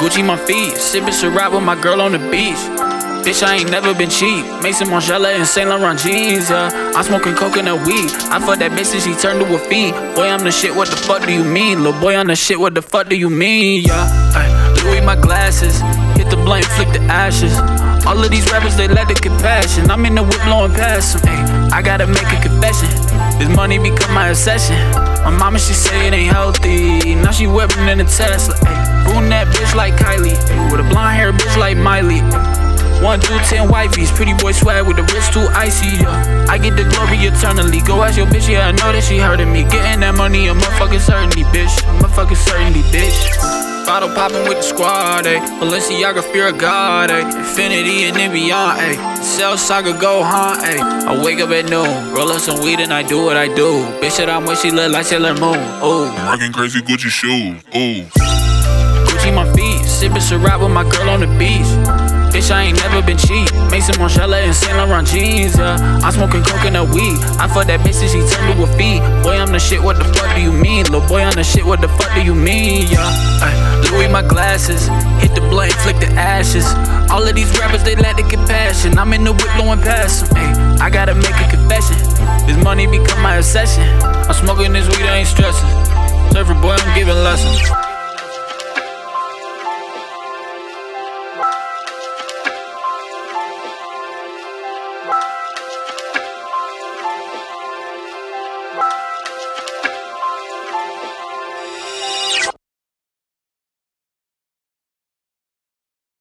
Gucci my feet, sippin' Ciroc with my girl on the beach. Bitch, I ain't never been cheap. Mason Margiela and Saint Laurent jeans, yeah. I'm smoking coconut weed. I fucked that bitch and she turned to a fiend. Boy, I'm the shit, what the fuck do you mean? Lil' boy, I'm the shit, what the fuck do you mean, yeah. Ay, Louis my glasses, hit the blunt, flick the ashes. All of these rappers, they lack the compassion. I'm in the whip blowing past them. Ay, I gotta make a confession. This money become my obsession. My mama, she say it ain't healthy. Now she whipping in a Tesla. Ay, brunette bitch like Kylie. Ay, with a blonde hair bitch like Miley. 1, 2, 10 wifeys, pretty boy swag with the wrist too icy, yeah. I get the glory eternally. Go ask your bitch, yeah, I know that she hurting me. Getting that money, a motherfucking certainty, bitch. Motherfucking certainty, bitch. Bottle popping with the squad, ayy. Balenciaga, fear of God, ayy. Infinity and then beyond, ayy. Cell Saga, go hunt, ayy. I wake up at noon, roll up some weed and I do what I do. Bitch, that I'm with, she look like Sailor Moon, ooh. Rockin' crazy Gucci shoes, ooh. Gucci my feet, sippin' Ciroc with my girl on the beach. Bitch, I ain't never been cheap. Mason Margiela and Saint Laurent jeans, yeah. I'm smoking coconut weed. I fucked that bitch and she turned to a fiend. Boy, I'm the shit, what the fuck do you mean? Lil' boy, I'm the shit, what the fuck do you mean, yeah. Ay, Louis my glasses, hit the blunt, flick the ashes. All of these rappers, they lack the compassion. I'm in the whip blowing past them. Ay, I gotta make a confession. This money become my obsession. I'm smoking this weed, I ain't stressing. Surfer boy, I'm giving lessons.